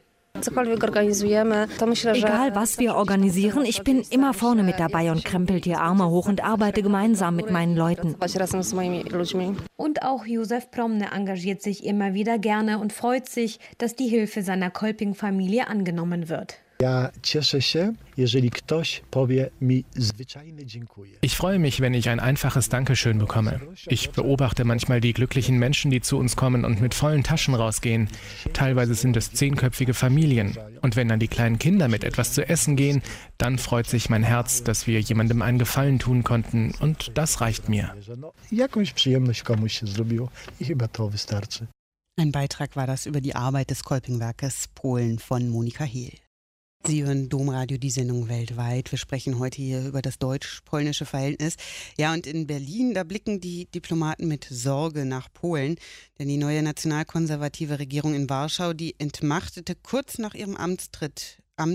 Egal, was wir organisieren, ich bin immer vorne mit dabei und krempel die Arme hoch und arbeite gemeinsam mit meinen Leuten. Und auch Józef Promny engagiert sich immer wieder gerne und freut sich, dass die Hilfe seiner Kolping-Familie angenommen wird. Ich freue mich, wenn ich ein einfaches Dankeschön bekomme. Ich beobachte manchmal die glücklichen Menschen, die zu uns kommen und mit vollen Taschen rausgehen. Teilweise sind es 10-köpfige Familien. Und wenn dann die kleinen Kinder mit etwas zu essen gehen, dann freut sich mein Herz, dass wir jemandem einen Gefallen tun konnten. Und das reicht mir. Ein Beitrag war das über die Arbeit des Kolpingwerkes Polen von Monika Hehl. Sie hören Domradio, die Sendung weltweit. Wir sprechen heute hier über das deutsch-polnische Verhältnis. Ja, und in Berlin, da blicken die Diplomaten mit Sorge nach Polen. Denn die neue nationalkonservative Regierung in Warschau, die entmachtete kurz nach ihrem Amtsantritt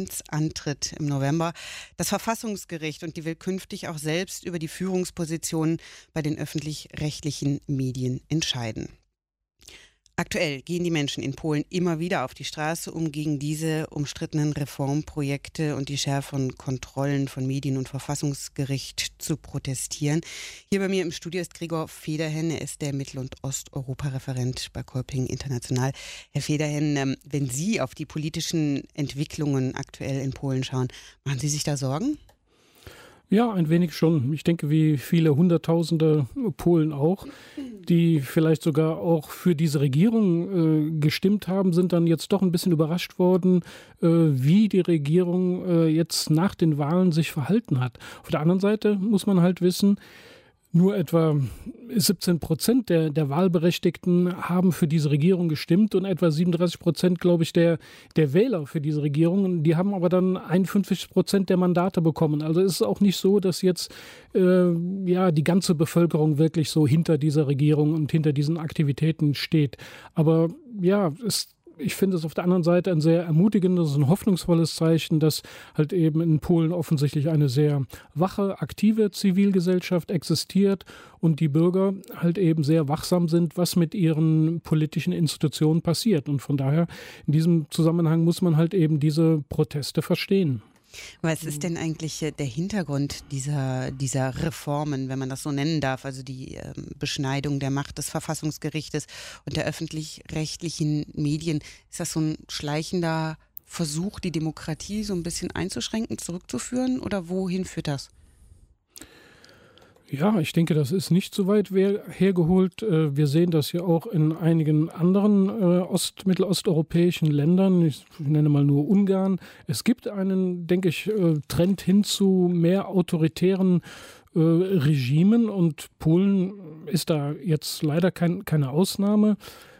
im November das Verfassungsgericht und die will künftig auch selbst über die Führungspositionen bei den öffentlich-rechtlichen Medien entscheiden. Aktuell gehen die Menschen in Polen immer wieder auf die Straße, um gegen diese umstrittenen Reformprojekte und die schärferen Kontrollen von Medien und Verfassungsgericht zu protestieren. Hier bei mir im Studio ist Gregor Federhen, er ist der Mittel- und Osteuropa-Referent bei Kolping International. Herr Federhen, wenn Sie auf die politischen Entwicklungen aktuell in Polen schauen, machen Sie sich da Sorgen? Ja, ein wenig schon. Ich denke, wie viele Hunderttausende Polen auch, die vielleicht sogar auch für diese Regierung gestimmt haben, sind dann jetzt doch ein bisschen überrascht worden, wie die Regierung jetzt nach den Wahlen sich verhalten hat. Auf der anderen Seite muss man halt wissen, nur etwa 17% der Wahlberechtigten haben für diese Regierung gestimmt und etwa 37%, glaube ich, der Wähler für diese Regierung. Die haben aber dann 51% der Mandate bekommen. Also ist es auch nicht so, dass jetzt die ganze Bevölkerung wirklich so hinter dieser Regierung und hinter diesen Aktivitäten steht. Aber ja, ich finde es auf der anderen Seite ein sehr ermutigendes und hoffnungsvolles Zeichen, dass halt eben in Polen offensichtlich eine sehr wache, aktive Zivilgesellschaft existiert und die Bürger halt eben sehr wachsam sind, was mit ihren politischen Institutionen passiert. Und von daher, in diesem Zusammenhang muss man halt eben diese Proteste verstehen. Was ist denn eigentlich der Hintergrund dieser Reformen, wenn man das so nennen darf, also die Beschneidung der Macht des Verfassungsgerichtes und der öffentlich-rechtlichen Medien? Ist das so ein schleichender Versuch, die Demokratie so ein bisschen einzuschränken, zurückzuführen oder wohin führt das? Ja, ich denke, das ist nicht so weit hergeholt. Wir sehen das ja auch in einigen anderen mittelosteuropäischen Ländern. Ich nenne mal nur Ungarn. Es gibt einen, denke ich, Trend hin zu mehr autoritären Regimen und Polen ist da jetzt leider keine Ausnahme.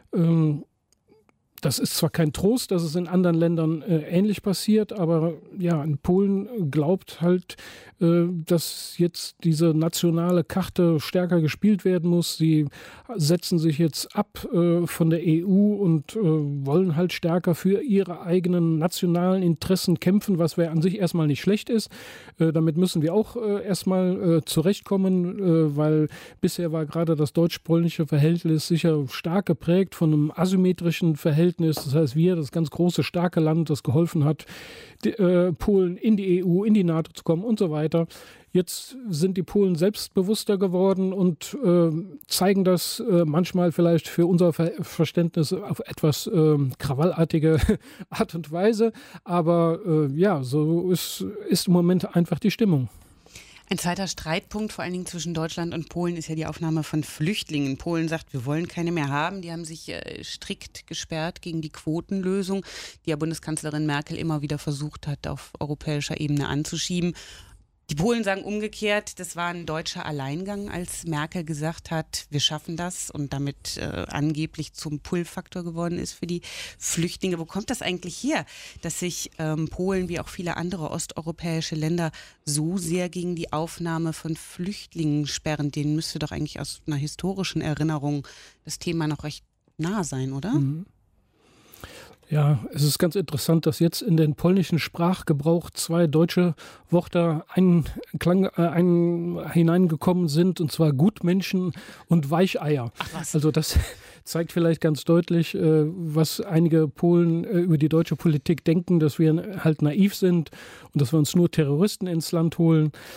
Das ist zwar kein Trost, dass es in anderen Ländern ähnlich passiert, aber ja, in Polen glaubt halt, dass jetzt diese nationale Karte stärker gespielt werden muss. Sie setzen sich jetzt ab von der EU und wollen halt stärker für ihre eigenen nationalen Interessen kämpfen, was an sich erstmal nicht schlecht ist. Damit müssen wir auch erstmal zurechtkommen, weil bisher war gerade das deutsch-polnische Verhältnis sicher stark geprägt von einem asymmetrischen Verhältnis. Das heißt, wir, das ganz große, starke Land, das geholfen hat, Polen in die EU, in die NATO zu kommen und so weiter. Jetzt sind die Polen selbstbewusster geworden und zeigen das manchmal vielleicht für unser Verständnis auf etwas krawallartige Art und Weise. Aber so ist im Moment einfach die Stimmung. Ein zweiter Streitpunkt, vor allen Dingen zwischen Deutschland und Polen, ist ja die Aufnahme von Flüchtlingen. Polen sagt, wir wollen keine mehr haben. Die haben sich strikt gesperrt gegen die Quotenlösung, die ja Bundeskanzlerin Merkel immer wieder versucht hat, auf europäischer Ebene anzuschieben. Die Polen sagen umgekehrt, das war ein deutscher Alleingang, als Merkel gesagt hat, wir schaffen das und damit angeblich zum Pull-Faktor geworden ist für die Flüchtlinge. Wo kommt das eigentlich her, dass sich Polen wie auch viele andere osteuropäische Länder so sehr gegen die Aufnahme von Flüchtlingen sperren? Denen müsste doch eigentlich aus einer historischen Erinnerung das Thema noch recht nah sein, oder? Mhm. Ja, es ist ganz interessant, dass jetzt in den polnischen Sprachgebrauch zwei deutsche Wörter hineingekommen sind, und zwar Gutmenschen und Weicheier. Ach was. Also das zeigt vielleicht ganz deutlich, was einige Polen über die deutsche Politik denken, dass wir halt naiv sind und dass wir uns nur Terroristen ins Land holen.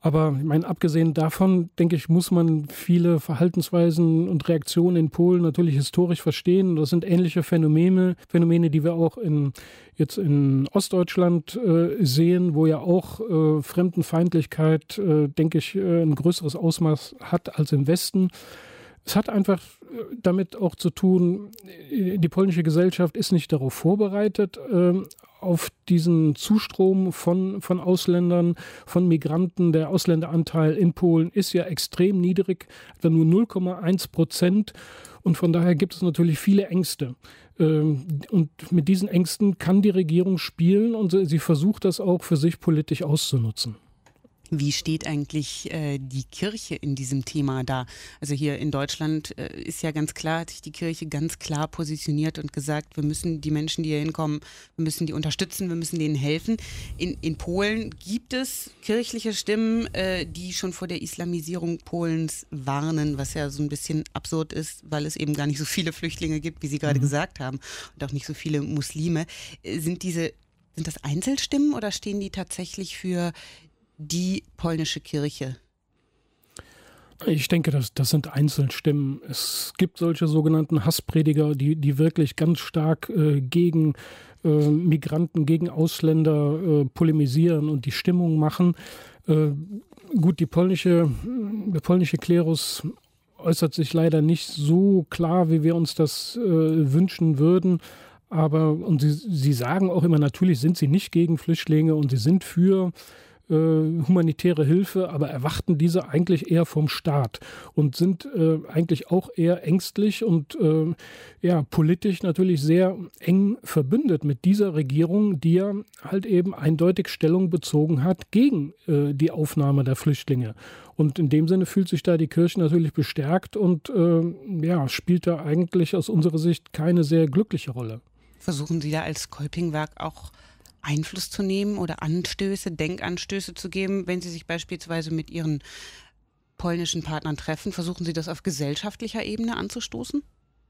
Aber ich meine, abgesehen davon, denke ich, muss man viele Verhaltensweisen und Reaktionen in Polen natürlich historisch verstehen. Das sind ähnliche Phänomene, die wir auch jetzt in Ostdeutschland sehen, wo ja auch Fremdenfeindlichkeit, denke ich, ein größeres Ausmaß hat als im Westen. Es hat einfach damit auch zu tun, die polnische Gesellschaft ist nicht darauf vorbereitet, auf diesen Zustrom von Ausländern, von Migranten. Der Ausländeranteil in Polen ist ja extrem niedrig, etwa nur 0,1%. Und von daher gibt es natürlich viele Ängste. Und mit diesen Ängsten kann die Regierung spielen und sie versucht das auch für sich politisch auszunutzen. Wie steht eigentlich die Kirche in diesem Thema da? Also hier in Deutschland ist ja ganz klar, hat sich die Kirche ganz klar positioniert und gesagt, wir müssen die Menschen, die hier hinkommen, wir müssen die unterstützen, wir müssen denen helfen. In Polen gibt es kirchliche Stimmen, die schon vor der Islamisierung Polens warnen, was ja so ein bisschen absurd ist, weil es eben gar nicht so viele Flüchtlinge gibt, wie Sie gerade gesagt haben, und auch nicht so viele Muslime. Sind das Einzelstimmen oder stehen die tatsächlich für die polnische Kirche? Ich denke, das sind Einzelstimmen. Es gibt solche sogenannten Hassprediger, die wirklich ganz stark gegen Migranten, gegen Ausländer polemisieren und die Stimmung machen. Gut, der polnische Klerus äußert sich leider nicht so klar, wie wir uns das wünschen würden. Und sie sagen auch immer, natürlich sind sie nicht gegen Flüchtlinge und sie sind für humanitäre Hilfe, aber erwarten diese eigentlich eher vom Staat und sind eigentlich auch eher ängstlich und politisch natürlich sehr eng verbündet mit dieser Regierung, die ja halt eben eindeutig Stellung bezogen hat gegen die Aufnahme der Flüchtlinge. Und in dem Sinne fühlt sich da die Kirche natürlich bestärkt und spielt da eigentlich aus unserer Sicht keine sehr glückliche Rolle. Versuchen Sie da als Kolpingwerk auch Einfluss zu nehmen oder Denkanstöße zu geben, wenn Sie sich beispielsweise mit Ihren polnischen Partnern treffen? Versuchen Sie das auf gesellschaftlicher Ebene anzustoßen?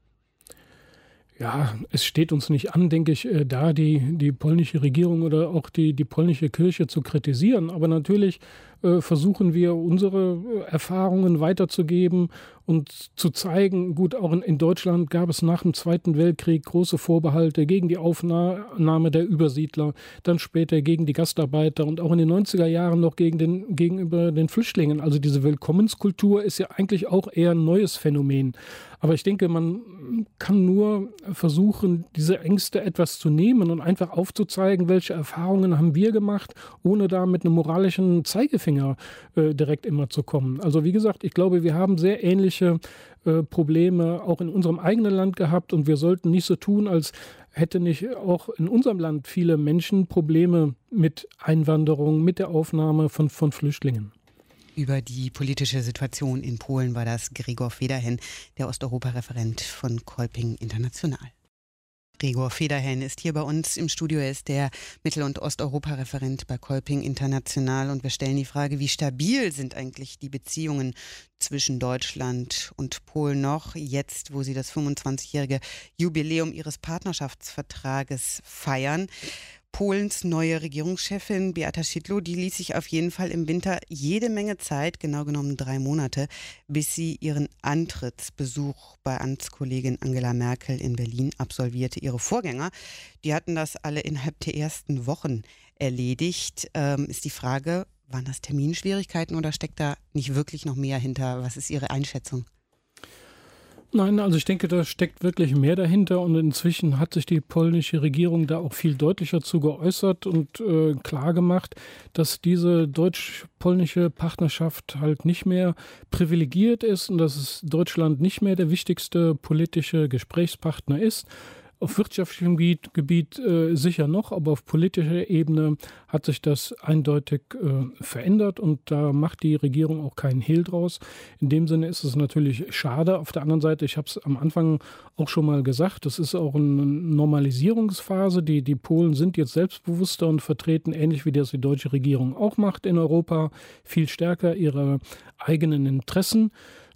Ja, es steht uns nicht an, denke ich, da die polnische Regierung oder auch die polnische Kirche zu kritisieren. Aber natürlich versuchen wir, unsere Erfahrungen weiterzugeben und zu zeigen, gut, auch in Deutschland gab es nach dem Zweiten Weltkrieg große Vorbehalte gegen die Aufnahme der Übersiedler, dann später gegen die Gastarbeiter und auch in den 90er Jahren noch gegenüber den Flüchtlingen. Also diese Willkommenskultur ist ja eigentlich auch eher ein neues Phänomen. Aber ich denke, man kann nur versuchen, diese Ängste etwas zu nehmen und einfach aufzuzeigen, welche Erfahrungen haben wir gemacht, ohne da mit einem moralischen Zeigefinger direkt immer zu kommen. Also wie gesagt, ich glaube, wir haben sehr ähnliche Probleme auch in unserem eigenen Land gehabt und wir sollten nicht so tun, als hätte nicht auch in unserem Land viele Menschen Probleme mit Einwanderung, mit der Aufnahme von Flüchtlingen. Über die politische Situation in Polen war das Gregor Federhen, der Osteuropa-Referent von Kolping International. Gregor Federhen ist hier bei uns im Studio. Er ist der Mittel- und Osteuropa-Referent bei Kolping International. Und wir stellen die Frage, wie stabil sind eigentlich die Beziehungen zwischen Deutschland und Polen noch, jetzt, wo sie das 25-jährige Jubiläum ihres Partnerschaftsvertrages feiern. Polens neue Regierungschefin Beata Szydło, die ließ sich auf jeden Fall im Winter jede Menge Zeit, genau genommen 3 Monate, bis sie ihren Antrittsbesuch bei Amtskollegin Angela Merkel in Berlin absolvierte. Ihre Vorgänger, die hatten das alle innerhalb der ersten Wochen erledigt. Ist die Frage, waren das Terminschwierigkeiten oder steckt da nicht wirklich noch mehr hinter? Was ist Ihre Einschätzung? Nein, also ich denke, da steckt wirklich mehr dahinter und inzwischen hat sich die polnische Regierung da auch viel deutlicher zu geäußert und klar gemacht, dass diese deutsch-polnische Partnerschaft halt nicht mehr privilegiert ist und dass es Deutschland nicht mehr der wichtigste politische Gesprächspartner ist. Auf wirtschaftlichem Gebiet sicher noch, aber auf politischer Ebene hat sich das eindeutig verändert und da macht die Regierung auch keinen Hehl draus. In dem Sinne ist es natürlich schade. Auf der anderen Seite, ich habe es am Anfang auch schon mal gesagt, das ist auch eine Normalisierungsphase. Die Polen sind jetzt selbstbewusster und vertreten, ähnlich wie das die deutsche Regierung auch macht in Europa, viel stärker ihre eigenen Interessen.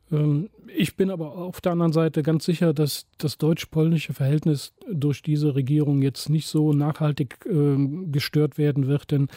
Ich bin aber auf der anderen Seite ganz sicher, dass das deutsch-polnische Verhältnis durch diese Regierung jetzt nicht so nachhaltig gestört werden wird, denn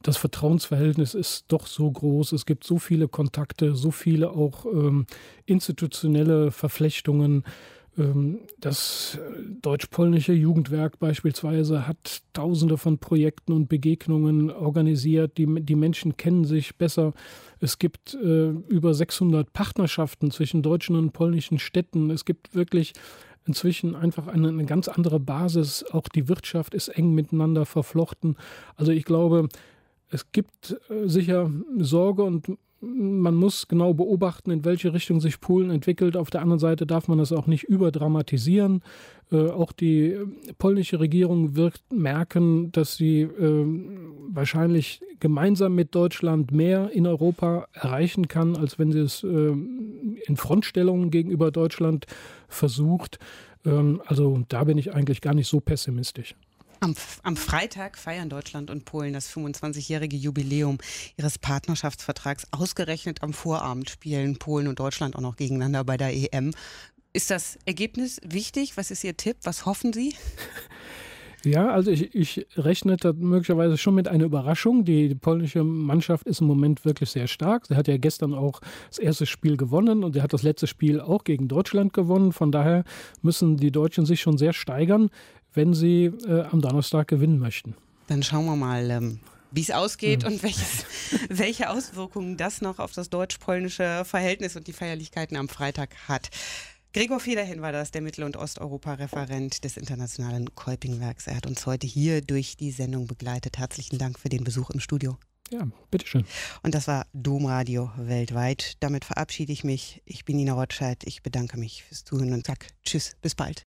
das Vertrauensverhältnis ist doch so groß. Es gibt so viele Kontakte, so viele auch institutionelle Verflechtungen. Das deutsch-polnische Jugendwerk beispielsweise hat Tausende von Projekten und Begegnungen organisiert. Die Menschen kennen sich besser. Es gibt über 600 Partnerschaften zwischen deutschen und polnischen Städten. Es gibt wirklich inzwischen einfach eine ganz andere Basis. Auch die Wirtschaft ist eng miteinander verflochten. Also ich glaube, es gibt sicher Sorge und man muss genau beobachten, in welche Richtung sich Polen entwickelt. Auf der anderen Seite darf man das auch nicht überdramatisieren. Auch die polnische Regierung wird merken, dass sie wahrscheinlich gemeinsam mit Deutschland mehr in Europa erreichen kann, als wenn sie es in Frontstellungen gegenüber Deutschland versucht. Also da bin ich eigentlich gar nicht so pessimistisch. Am Freitag feiern Deutschland und Polen das 25-jährige Jubiläum ihres Partnerschaftsvertrags. Ausgerechnet am Vorabend spielen Polen und Deutschland auch noch gegeneinander bei der EM. Ist das Ergebnis wichtig? Was ist Ihr Tipp? Was hoffen Sie? Ja, also ich rechne da möglicherweise schon mit einer Überraschung. Die polnische Mannschaft ist im Moment wirklich sehr stark. Sie hat ja gestern auch das erste Spiel gewonnen und sie hat das letzte Spiel auch gegen Deutschland gewonnen. Von daher müssen die Deutschen sich schon sehr steigern, wenn sie am Donnerstag gewinnen möchten. Dann schauen wir mal, wie es ausgeht und welche Auswirkungen das noch auf das deutsch-polnische Verhältnis und die Feierlichkeiten am Freitag hat. Gregor Federhen war das, der Mittel- und Osteuropa-Referent des Internationalen Kolpingwerks. Er hat uns heute hier durch die Sendung begleitet. Herzlichen Dank für den Besuch im Studio. Ja, bitteschön. Und das war Domradio weltweit. Damit verabschiede ich mich. Ich bin Nina Rotscheid. Ich bedanke mich fürs Zuhören und sage Tschüss, bis bald.